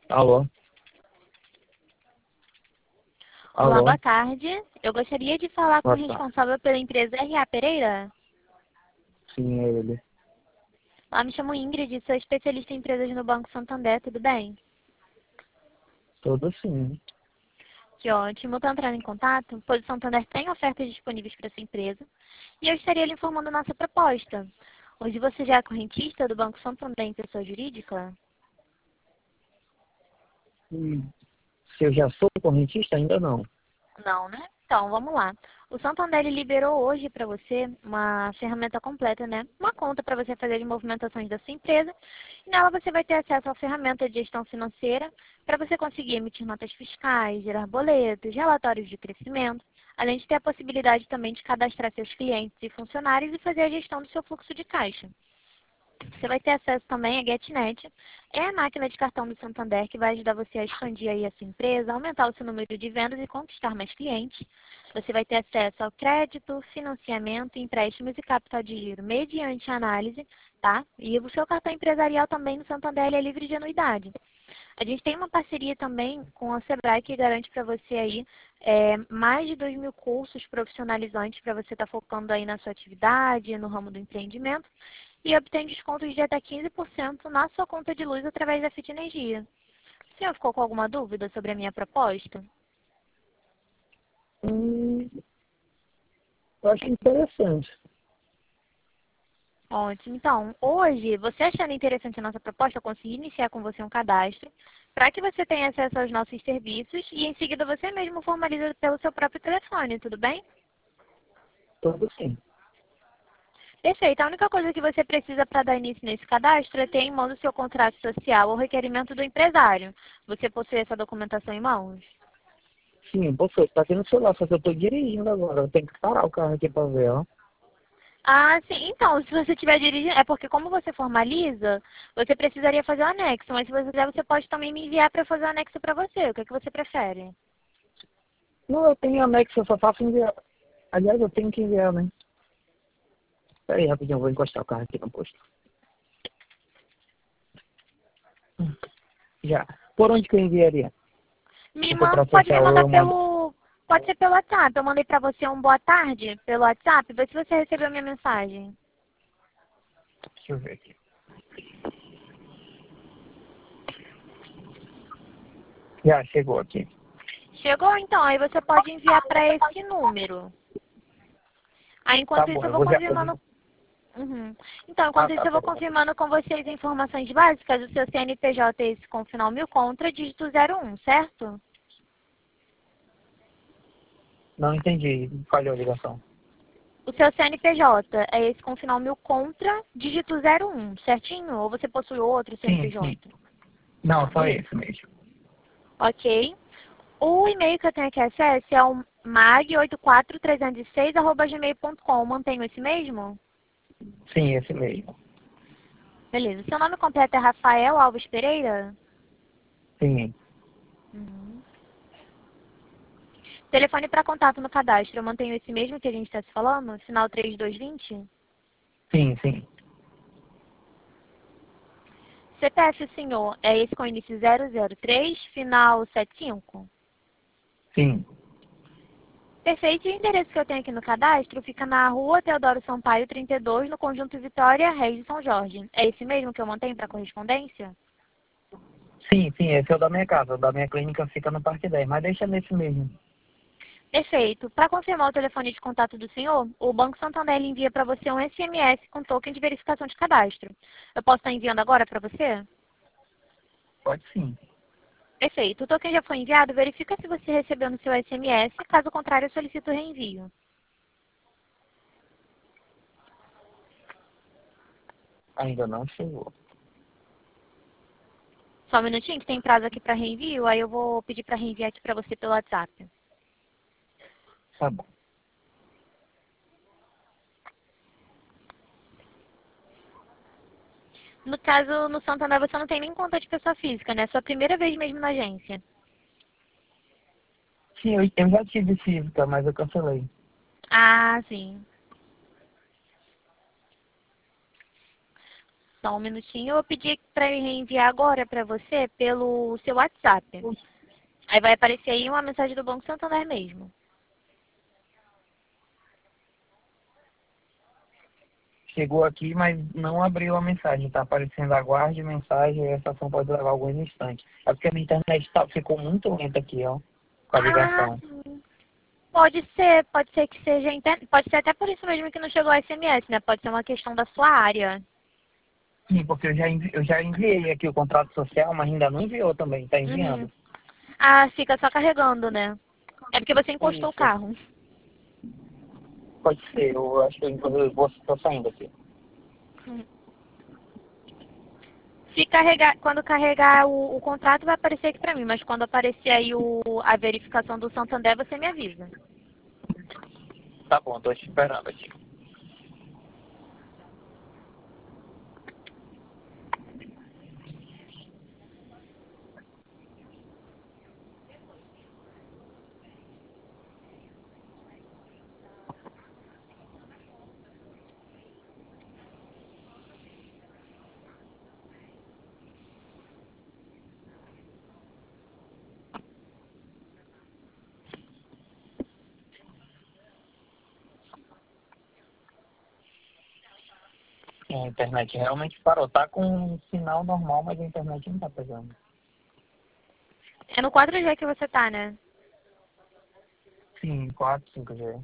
Alô? Olá, Alô? boa tarde. Eu gostaria de falar com o Boa tarde. responsável pela empresa R.A. Pereira. Sim, é ele. Olá, me chamo Ingrid, sou especialista em empresas no Banco Santander, tudo bem? Tudo sim. Que ótimo, estou entrando em contato, pois o Santander tem ofertas disponíveis para sua empresa e eu estaria lhe informando nossa proposta. Hoje você já é correntista do Banco Santander em pessoa jurídica? Hum. Se eu já sou correntista, ainda não. Não, né? Então, vamos lá. O Santander ele liberou hoje para você uma ferramenta completa, né? Uma conta para você fazer as movimentações da sua empresa. E nela você vai ter acesso à ferramenta de gestão financeira para você conseguir emitir notas fiscais, gerar boletos, relatórios de crescimento, além de ter a possibilidade também de cadastrar seus clientes e funcionários e fazer a gestão do seu fluxo de caixa. Você vai ter acesso também à GetNet. É a máquina de cartão do Santander que vai ajudar você a expandir aí a sua empresa, aumentar o seu número de vendas e conquistar mais clientes. Você vai ter acesso ao crédito, financiamento, empréstimos e capital de giro mediante análise, tá? E o seu cartão empresarial também no Santander ele é livre de anuidade. A gente tem uma parceria também com a Sebrae que garante para você aí mais de 2.000 cursos profissionalizantes para você estar focando aí na sua atividade, no ramo do empreendimento e obtém descontos de até 15% na sua conta de luz através da Fit Energia. O senhor ficou com alguma dúvida sobre a minha proposta? Hum, eu acho interessante. Ótimo. Então, hoje, você achando interessante a nossa proposta, eu consegui iniciar com você um cadastro para que você tenha acesso aos nossos serviços e em seguida você mesmo formaliza pelo seu próprio telefone, tudo bem? Tudo sim. Perfeito. A única coisa que você precisa para dar início nesse cadastro é ter em mãos o seu contrato social ou requerimento do empresário. Você possui essa documentação em mãos? Sim, você tá aqui no celular, só que eu tô dirigindo agora. Eu tenho que parar o carro aqui pra ver, ó. Ah, sim. Então, se você estiver dirigindo, é porque como você formaliza, você precisaria fazer o anexo. Mas se você quiser, você pode também me enviar para fazer o anexo para você. O que é que você prefere? Não, eu tenho anexo, eu só faço enviar. Aliás, eu tenho que enviar, né? Pera aí, rapidinho, eu vou encostar o carro aqui no posto. Já. Por onde que eu enviaria? Me O manda, contrato pode me social, ou mandar eu mando... pode ser pelo WhatsApp. Eu mandei para você um boa tarde pelo WhatsApp. Vê se você recebeu a minha mensagem. Deixa eu ver aqui. Já, chegou aqui. Chegou? Então, aí você pode enviar para esse número. Aí, Tá enquanto isso, bom, eu eu vou vou já... confirmando. Uhum. Então, Ah, enquanto isso, tá, eu vou pera aí, rapidinho. confirmando com vocês informações básicas. O seu CNPJ é esse com final 1000 contra, dígito 01, certo? Não entendi, falhou a ligação. O seu CNPJ é esse com final 1000 contra, dígito 01, certinho? Ou você possui outro Sim, CNPJ? sim. Não, Ah, só beleza. esse mesmo. Ok. O e-mail que eu tenho aqui acesso é o mag84306@gmail.com. Mantenho esse mesmo? Sim, esse mesmo. Beleza. Seu nome completo é Rafael Alves Pereira? Sim, Uhum. Telefone para contato no cadastro, eu mantenho esse mesmo que a gente está se falando? Final 3220? sim, sim, CPF, senhor, é esse com início 003, final 75? sim. Perfeito. E o endereço que eu tenho aqui no cadastro fica na rua Teodoro Sampaio 32, no Conjunto Vitória, Reis de São Jorge. É esse mesmo que eu mantenho para correspondência? Sim, sim, esse é o da minha casa. O da minha clínica fica no Parque 10, mas deixa nesse mesmo. Perfeito. Para confirmar o telefone de contato do senhor, o Banco Santander envia para você um SMS com token de verificação de cadastro. Eu posso estar enviando agora para você? Pode sim. Perfeito. O token já foi enviado, verifica se você recebeu no seu SMS, caso contrário, eu solicito o reenvio. Ainda não chegou. Só um minutinho, que tem prazo aqui para reenvio, aí eu vou pedir para reenviar aqui para você pelo WhatsApp. Tá bom. No caso, no Santander você não tem nem conta de pessoa física, né? É sua primeira vez mesmo na agência. Sim, eu já tive física, mas eu cancelei. Ah, sim. Só um minutinho. Eu pedi para reenviar agora para você pelo seu WhatsApp. Aí vai aparecer aí uma mensagem do Banco Santander mesmo. Chegou aqui, mas não abriu a mensagem. Tá aparecendo aguarde mensagem e essa ação pode levar alguns instantes. É porque a minha internet ficou muito lenta aqui, ó, com a ligação. Pode ser que seja, pode ser até por isso mesmo que não chegou o SMS, né? Pode ser uma questão da sua área. Sim, porque eu já enviei aqui o contrato social, mas ainda não enviou também, tá enviando. Ah, fica só carregando, né? É porque você encostou o Isso. carro. Pode ser, eu acho que eu vou tô saindo aqui. Se carregar, quando carregar o contrato vai aparecer aqui pra mim, mas quando aparecer aí a verificação do Santander, você me avisa. Tá bom, tô te esperando aqui. A internet realmente parou. Tá com um sinal normal, mas a internet não tá pegando. É no 4G que você tá, né? Sim, 4, 5G.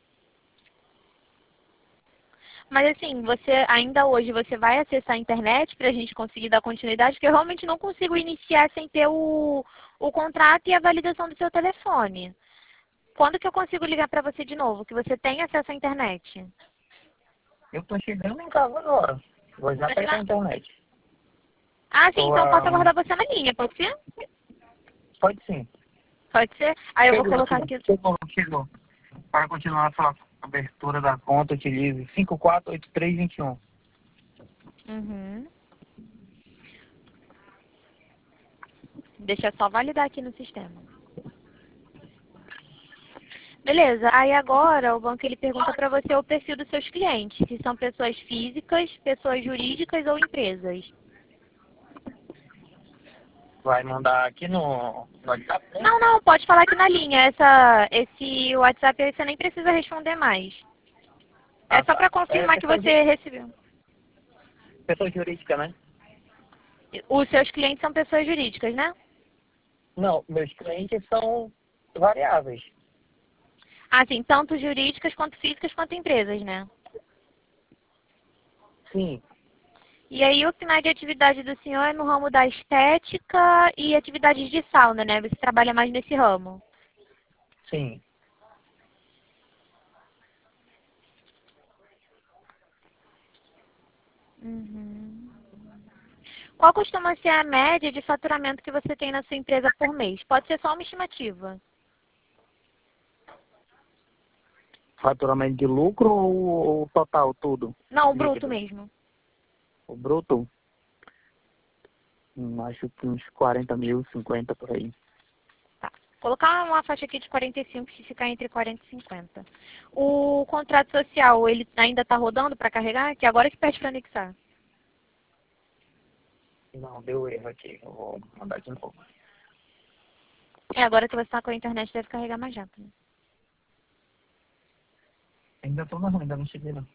Mas assim, você ainda hoje você vai acessar a internet pra gente conseguir dar continuidade, porque eu realmente não consigo iniciar sem ter o contrato e a validação do seu telefone. Quando que eu consigo ligar pra você de novo, que você tem acesso à internet? Eu tô chegando em casa agora. Vou já Tá pegar a chegando? internet. Ah, sim, Tô, então eu posso aguardar você na linha, pode ser? pode sim. Pode ser? Aí eu vou Chegou, colocar aqui. chegou. Para continuar a sua abertura da conta, utilize 548321. Uhum. Deixa eu só validar aqui no sistema. Beleza, aí agora o banco ele pergunta para você o perfil dos seus clientes, se são pessoas físicas, pessoas jurídicas ou empresas. Vai mandar aqui no WhatsApp, né? Não, não, pode falar aqui na linha. Esse WhatsApp aí você nem precisa responder mais. É Ah, só para tá. É confirmar que você recebeu. pessoa jurídica, né? Os seus clientes são pessoas jurídicas, né? Não, meus clientes são variáveis. Assim, tanto jurídicas quanto físicas quanto empresas, né? Sim, E aí o final de atividade do senhor é no ramo da estética e atividades de sauna, né? Você trabalha mais nesse ramo. sim. Uhum. Qual costuma ser a média de faturamento que você tem na sua empresa por mês? Pode ser só uma estimativa. Faturamento de lucro ou total, tudo? Não, o bruto Líquido. mesmo. O bruto, acho que uns 40 mil, 50 por aí. Tá. Colocar uma faixa aqui de 45, se ficar entre 40 e 50. O contrato social, ele ainda está rodando para carregar? Que agora que pede para anexar. Não, deu erro aqui. Eu vou mandar de novo. É, agora que você está com a internet, deve carregar mais rápido. Ainda tô na rua, ainda não cheguei não.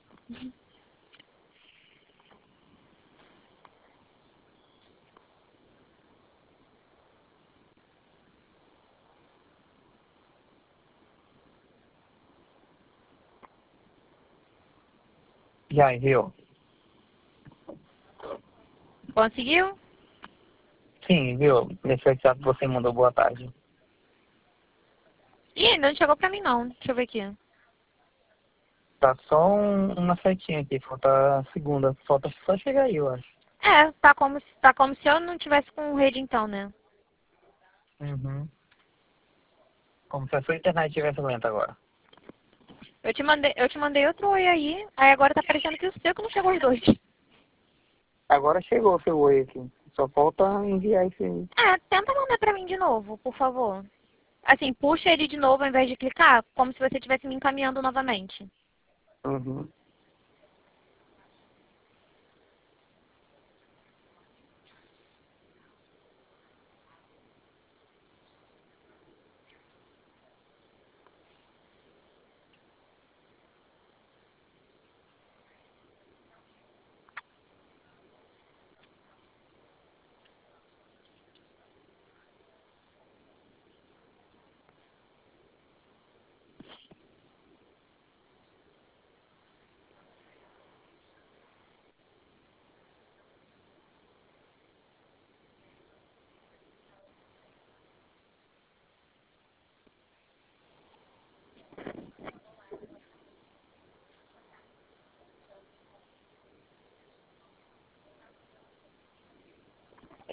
Já enviou? Conseguiu? Sim, enviou. Nesse WhatsApp você mandou boa tarde. Ih, ainda não chegou para mim não. Deixa eu ver aqui. Tá só uma setinha aqui, falta a segunda. Falta só chegar aí, eu acho. É, tá como se eu não tivesse com rede então, né? Uhum. Como se a sua internet estivesse lenta agora. Eu te mandei outro oi aí agora tá parecendo que o seu que não chegou os dois. Agora chegou o seu oi aqui. Só falta enviar esse aí. É, tenta mandar pra mim de novo, por favor. Assim, puxa ele de novo ao invés de clicar, como se você estivesse me encaminhando novamente. Uhum.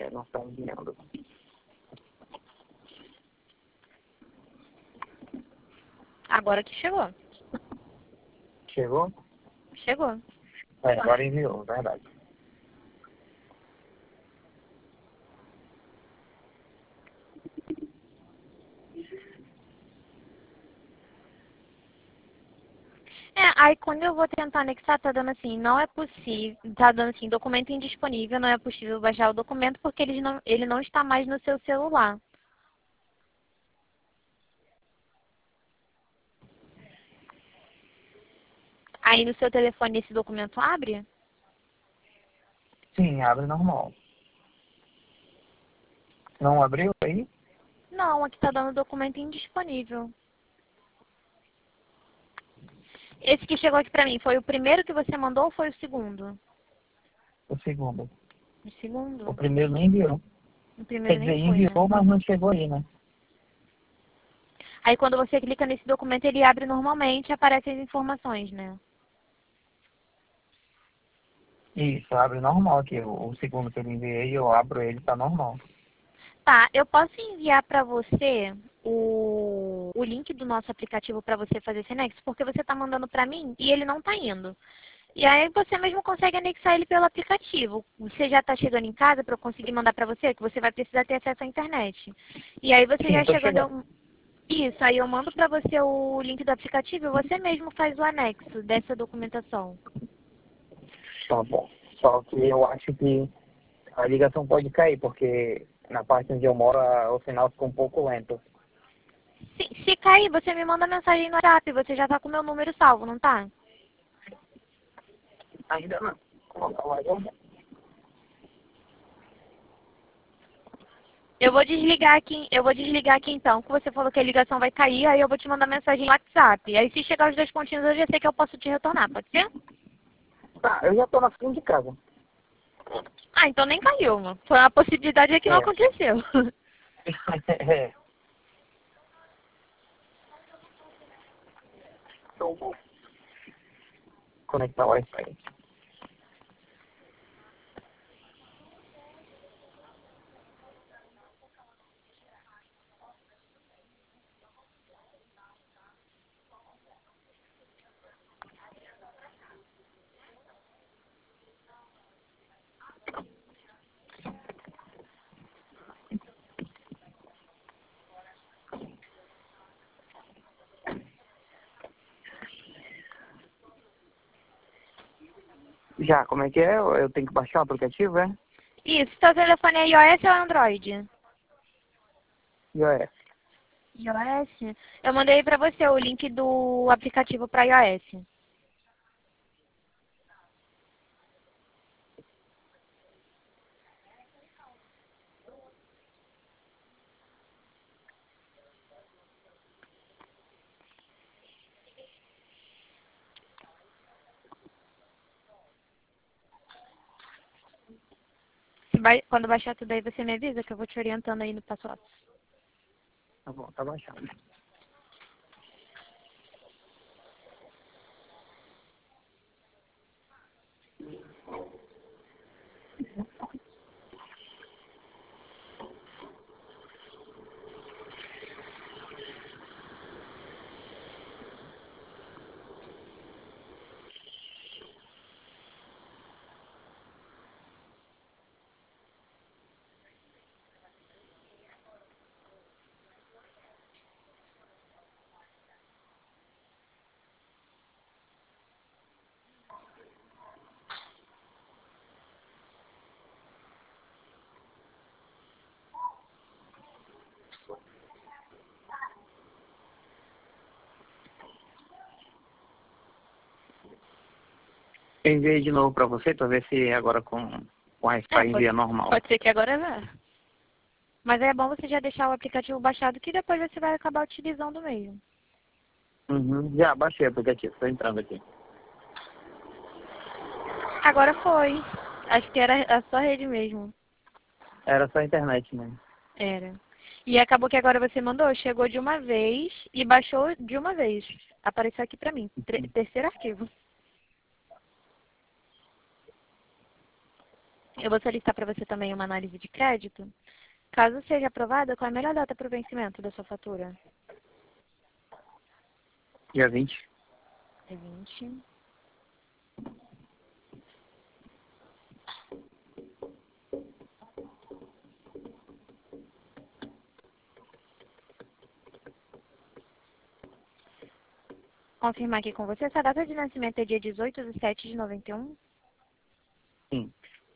Não está enviando. Agora que chegou. Chegou? Chegou. Agora enviou, verdade. Aí quando eu vou tentar anexar, tá dando assim, não é possível, tá dando assim, documento indisponível, não é possível baixar o documento porque ele não está mais no seu celular. Aí no seu telefone esse documento abre? Sim, abre normal. Não abriu aí? Não, aqui tá dando documento indisponível. Esse que chegou aqui pra mim, foi o primeiro que você mandou ou foi o segundo? O segundo. O segundo? O primeiro nem enviou. O Quer primeiro dizer, nem foi, né? enviou, mas não chegou aí, né? Aí quando você clica nesse documento, ele abre normalmente e aparecem as informações, né? Isso, abre normal aqui. O segundo que eu enviei, eu abro ele, tá normal. Tá, eu posso enviar para você o link do nosso aplicativo para você fazer esse anexo, porque você está mandando para mim e ele não está indo. E aí você mesmo consegue anexar ele pelo aplicativo. Você já está chegando em casa para eu conseguir mandar para você, que você vai precisar ter acesso à internet. E aí você Sim, já tô chegando... chegando. Isso, aí eu mando para você o link do aplicativo e você mesmo faz o anexo dessa documentação. Tá bom. Só que eu acho que a ligação pode cair, porque na parte onde eu moro o sinal fica um pouco lento. Se cair, você me manda mensagem no WhatsApp, você já está com o meu número salvo, não tá? Ainda não. Colocar o áudio. Eu vou desligar aqui então, que você falou que a ligação vai cair, aí eu vou te mandar mensagem no WhatsApp. Aí se chegar os dois pontinhos, eu já sei que eu posso te retornar, pode ser? Tá, eu já tô na frente de casa. Ah, então nem caiu, mano. Foi uma possibilidade que não É. aconteceu. É. Então, vou conectar o Wi-Fi. Já, como é que é? Eu tenho que baixar o aplicativo, é? Isso, seu telefone é iOS ou Android? iOS. iOS? Eu mandei pra você o link do aplicativo para iOS. Quando baixar tudo aí, você me avisa que eu vou te orientando aí no passo a passo. Tá bom, tá baixando. Eu enviei de novo pra você, pra ver se agora com o Wi-Fi envia normal. Pode ser que agora vá. Mas é bom você já deixar o aplicativo baixado, que depois você vai acabar utilizando mesmo. Uhum. Já baixei o aplicativo, tô entrando aqui. Agora foi. Acho que era a sua rede mesmo. Era só a internet mesmo. Era. E acabou que agora você mandou, chegou de uma vez e baixou de uma vez. Apareceu aqui pra mim. Terceiro arquivo. Eu vou solicitar para você também uma análise de crédito. Caso seja aprovada, qual é a melhor data para o vencimento da sua fatura? Dia 20. É 20. Confirmar aqui com você. Essa data de nascimento é dia 18/7/91. Sim.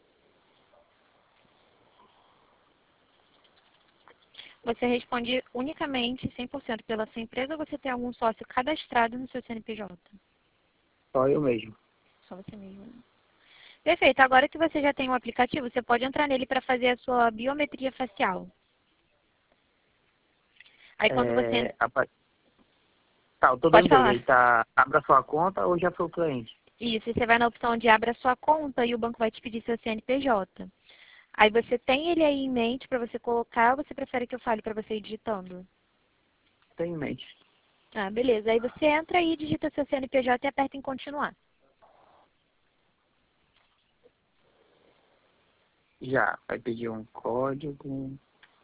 Você responde unicamente 100% pela sua empresa ou você tem algum sócio cadastrado no seu CNPJ? Só eu mesmo. Só você mesmo. Né? Perfeito. Agora que você já tem o aplicativo, você pode entrar nele para fazer a sua biometria facial. Aí quando você... Tá, eu tô Pode dando ele. falar. Aí tá, abra sua conta ou já foi o cliente? Isso, e você vai na opção de abra sua conta e o banco vai te pedir seu CNPJ. Aí você tem ele aí em mente para você colocar ou você prefere que eu fale para você ir digitando? Tem em mente. Ah, beleza. Aí você entra aí, digita seu CNPJ e aperta em continuar. Já, vai pedir um código.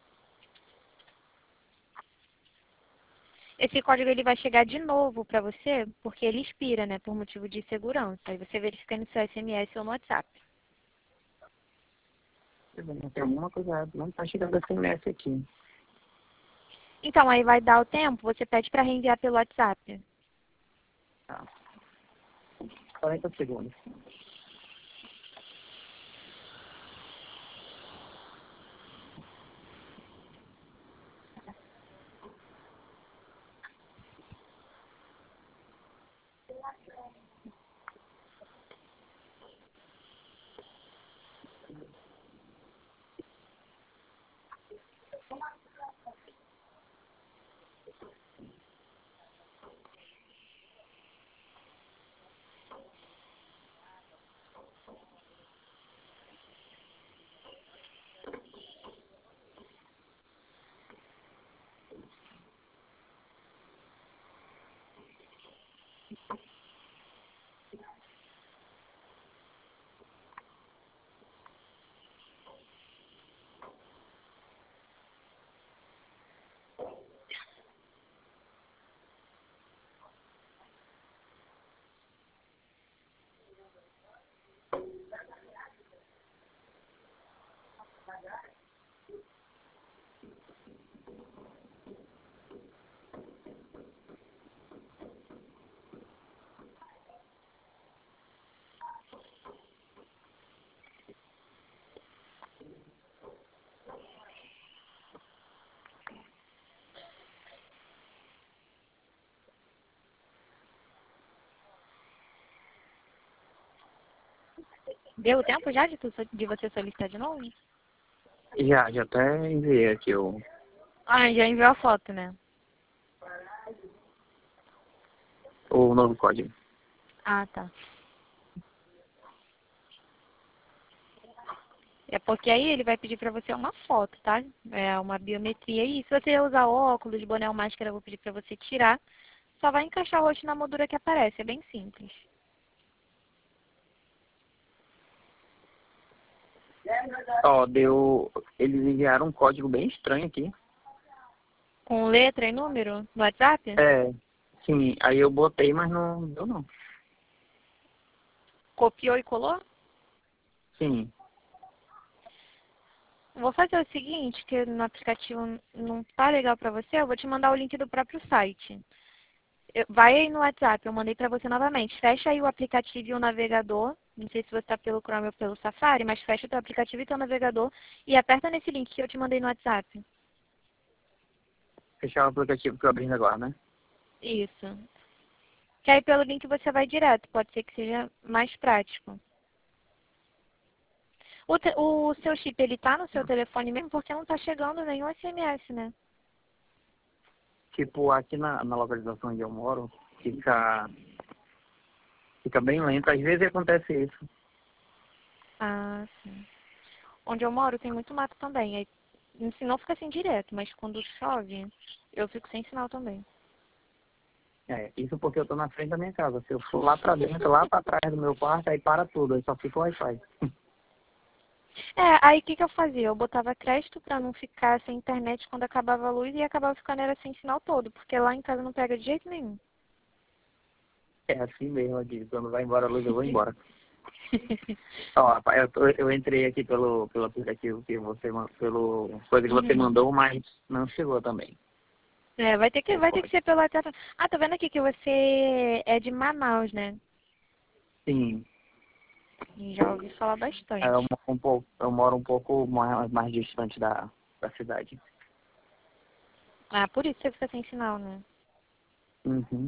Esse código ele vai chegar de novo para você, porque ele expira, né, por motivo de segurança. Aí você verifica no seu SMS ou no WhatsApp. Tem alguma coisa errada. Não tá chegando SMS aqui. Então, aí vai dar o tempo, você pede para reenviar pelo WhatsApp. Tá. 40 segundos. Deu o tempo já de você solicitar de novo? Já até enviei aqui Ah, já enviou a foto, né? o novo código. Ah, tá. É porque aí ele vai pedir para você uma foto, tá? É uma biometria. E se você usar óculos, boné ou máscara, eu vou pedir para você tirar. Só vai encaixar o rosto na moldura que aparece. É bem simples. Ó, deu. Eles enviaram um código bem estranho aqui. Com letra e número no WhatsApp? É, sim, aí eu botei, mas não deu não. Copiou e colou? Sim, Vou fazer o seguinte, que no aplicativo não tá legal para você, eu vou te mandar o link do próprio site. Vai aí no WhatsApp, eu mandei para você novamente. Fecha aí o aplicativo e o navegador. Não sei se você está pelo Chrome ou pelo Safari, mas fecha o teu aplicativo e teu navegador e aperta nesse link que eu te mandei no WhatsApp. fechar o aplicativo que eu abri agora, né? Isso. Que aí pelo link você vai direto, pode ser que seja mais prático. O seu chip, ele tá no seu telefone mesmo porque não tá chegando nenhum SMS, né? Tipo, aqui na localização onde eu moro, fica bem lento. Às vezes acontece isso. Ah, sim. Onde eu moro tem muito mato também. Aí, assim, não fica assim direto, mas quando chove, eu fico sem sinal também. É, isso porque eu tô na frente da minha casa. Se eu for lá pra dentro, lá pra trás do meu quarto, aí para tudo, aí só fica o Wi-Fi. Aí o que que eu fazia? Eu botava crédito pra não ficar sem internet quando acabava a luz e acabava ficando era sem sinal todo, porque lá em casa não pega de jeito nenhum. É assim mesmo aqui. Quando vai embora a luz, eu vou embora. Ó, rapaz, eu entrei aqui pelo aplicativo que você pelo coisa que você Uhum. mandou, mas não chegou também. Vai ter que ser pelo WhatsApp. Ah, tô vendo aqui que você é de Manaus, né? Sim, Já ouvi falar bastante. eu moro um pouco mais distante da cidade. Ah, por isso você fica sem sinal, né? Uhum.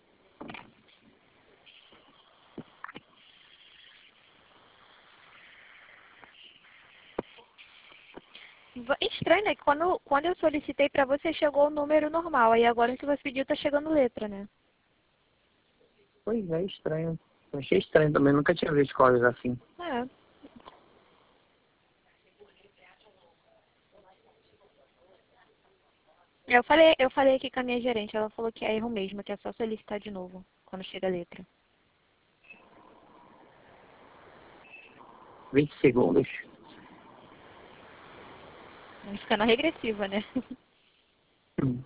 Estranho, né? Que quando eu solicitei pra você, chegou o número normal. Aí agora que você pediu, tá chegando letra, né? Pois é, estranho. Eu achei estranho também, nunca tinha visto coisas assim. É. Eu falei aqui com a minha gerente, ela falou que é erro mesmo, que é só solicitar de novo, quando chega a letra. 20 segundos. Vai ficar na regressiva, né? Hum.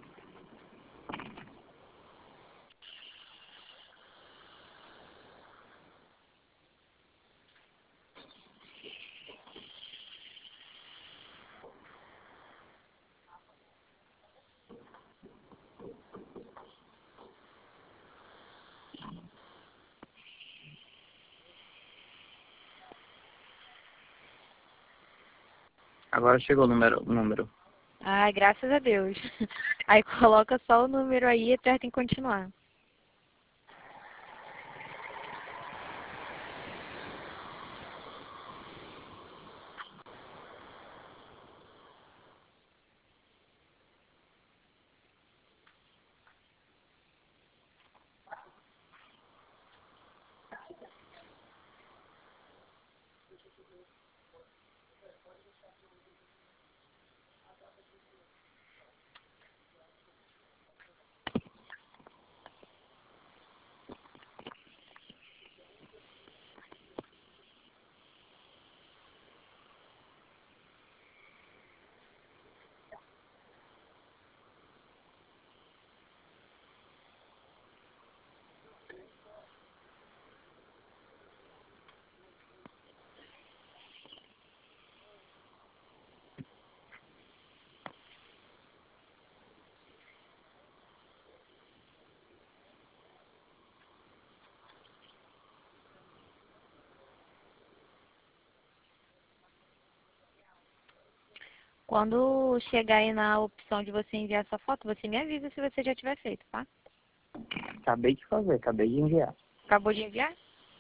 Agora chegou o número. Ai, graças a Deus. Aí coloca só o número aí e aperta em continuar. Quando chegar aí na opção de você enviar sua foto, você me avisa se você já tiver feito, tá? Acabei de fazer, acabei de enviar. Acabou de enviar?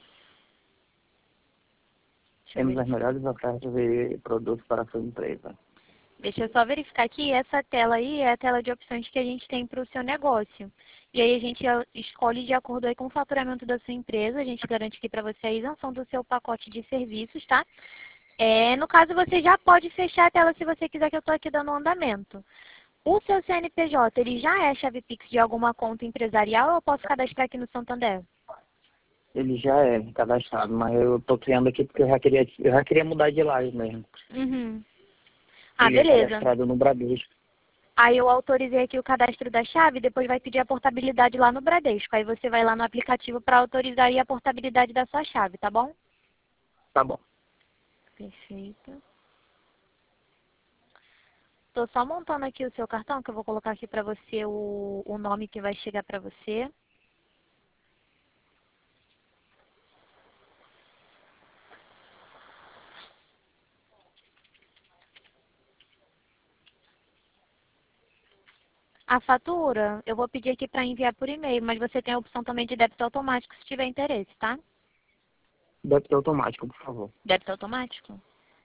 Deixa eu Temos as verificar. melhores ofertas de produtos para a sua empresa. Deixa eu só verificar aqui. Essa tela aí é a tela de opções que a gente tem para o seu negócio. E aí a gente escolhe de acordo aí com o faturamento da sua empresa. A gente garante aqui para você a isenção do seu pacote de serviços, tá? No caso, você já pode fechar a tela se você quiser, que eu estou aqui dando um andamento. O seu CNPJ, ele já é chave Pix de alguma conta empresarial ou eu posso cadastrar aqui no Santander? Ele já é cadastrado, mas eu tô criando aqui porque eu já queria mudar de lá mesmo. Uhum. Ah, Ele é beleza. cadastrado no Bradesco. Aí eu autorizei aqui o cadastro da chave, depois vai pedir a portabilidade lá no Bradesco. Aí você vai lá no aplicativo para autorizar aí a portabilidade da sua chave, tá bom? Tá bom. Perfeito. Estou só montando aqui o seu cartão, que eu vou colocar aqui para você o nome que vai chegar para você. A fatura, eu vou pedir aqui para enviar por e-mail, mas você tem a opção também de débito automático se tiver interesse, tá? Débito automático, por favor. Débito automático?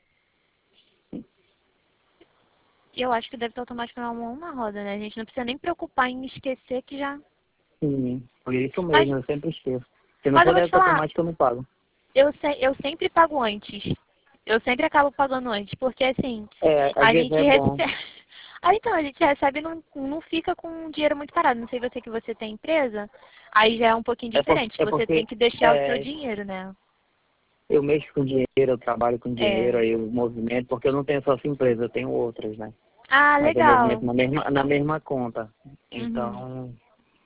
Eu acho que o débito automático é uma mão na roda, né? A gente não precisa nem preocupar em esquecer que já... Sim, por isso Mas, mesmo, eu sempre esqueço. Se não mas eu for vou te débito falar, automático, eu não pago. eu sempre pago antes. Eu sempre acabo pagando antes, porque assim, É, às a vezes gente é bom. recebe... Aí então, a gente recebe e não fica com dinheiro muito parado. Não sei você que você tem empresa, aí já é um pouquinho É, diferente, que é você tem porque que deixar o seu é, dinheiro, né? Eu mexo com dinheiro, eu trabalho com dinheiro, É. aí eu movimento, porque eu não tenho só essa empresa, eu tenho outras, né? Ah, Mas eu legal. movimento na mesma conta. Uhum. Então,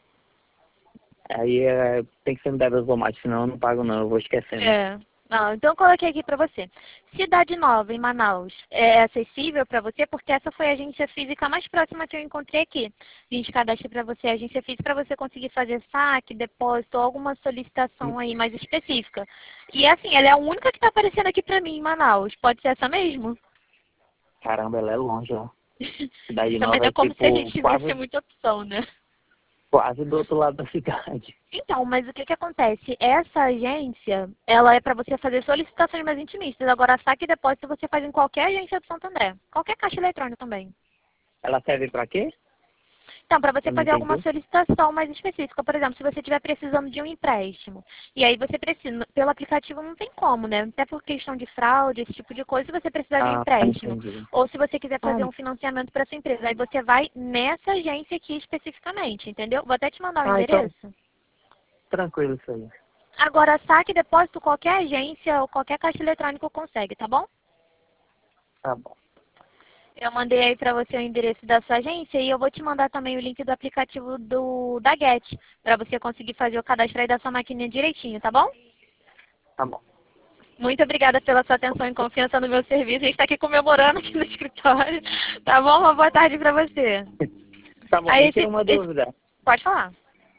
aí tem que ser no débito automático, senão eu não pago não, eu vou esquecendo. É. Não, então eu coloquei aqui para você. Cidade Nova, em Manaus, é acessível para você? Porque essa foi a agência física mais próxima que eu encontrei aqui. A gente cadastra para você a agência física para você conseguir fazer saque, depósito ou alguma solicitação aí mais específica. E assim, ela é a única que está aparecendo aqui para mim em Manaus. Pode ser essa mesmo? Caramba, ela é longe, ó. Cidade Também Nova não é é como se a tipo gente tivesse quase, muita opção, né? quase do outro lado da cidade. Então, mas o que que acontece? Essa agência, ela é para você fazer solicitações mais intimistas. Agora, saque e depósito você faz em qualquer agência do Santander. Qualquer caixa eletrônica também. Ela serve pra quê? Então, para você Eu não fazer alguma entendi. solicitação mais específica, por exemplo, se você estiver precisando de um empréstimo, e aí você precisa, pelo aplicativo não tem como, né? Até por questão de fraude, esse tipo de coisa, se você precisar de um Ah, empréstimo, entendi. ou se você quiser Ah, fazer um financiamento para sua empresa, aí você vai nessa agência aqui especificamente, entendeu? Vou até te mandar o então, endereço. tranquilo isso aí. Agora, saque e depósito, qualquer agência ou qualquer caixa eletrônico consegue, tá bom? Tá bom. Eu mandei aí para você o endereço da sua agência e eu vou te mandar também o link do aplicativo da Get, para você conseguir fazer o cadastro aí da sua maquininha direitinho, tá bom? Tá bom. Muito obrigada pela sua atenção e confiança no meu serviço. A gente está aqui comemorando aqui no escritório. Tá bom? Uma boa tarde para você. Tá bom, Aí me tira uma dúvida. pode falar.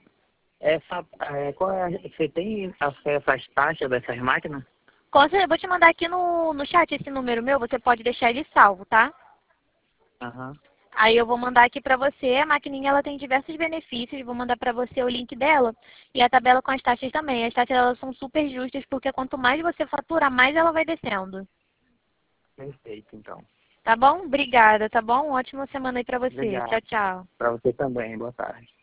Você tem acesso às taxas dessas máquinas? Eu vou te mandar aqui no chat esse número meu, você pode deixar ele salvo, tá? Aham. Aí eu vou mandar aqui para você, a maquininha ela tem diversos benefícios, vou mandar para você o link dela e a tabela com as taxas também. As taxas elas são super justas porque quanto mais você faturar, mais ela vai descendo. Perfeito, então. Tá bom? Obrigada, tá bom? Ótima semana aí para você. Obrigado. Tchau, tchau. Para você também. Boa tarde.